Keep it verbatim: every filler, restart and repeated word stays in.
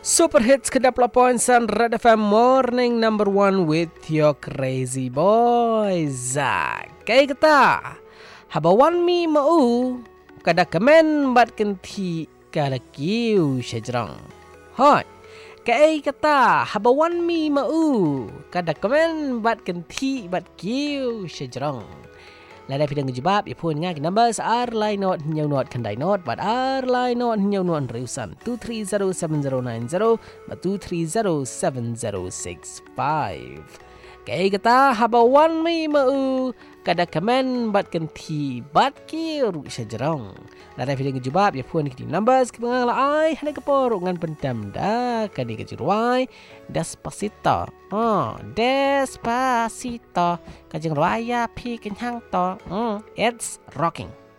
Super Hits ke dua puluh sembilan Red F M Morning Number One with your crazy boys. Kaya kata, habawan mi mau kada kemen bat kenti kada kiu syajarang. Hoi, kaya kata, habawan mi mau kada kemen bat kenti bat kiu syajarang. Lada pidang jebab, ya pun ngak numbers ar line not nyau not kandai not, but ar line not nyau not reusan two three zero seven zero nine zero, but two three zero seven zero six five. Kaya kata habawan mi mau kada kemen bat kenti bat kiru syajarong. Lada pidang jebab, ya pun kini numbers kepengang lai hana kepor ngan pendam dah kani kejuruai Despacito. Oh, Despacito. Kajeng raya pi kenyang to. Mm, it's rocking.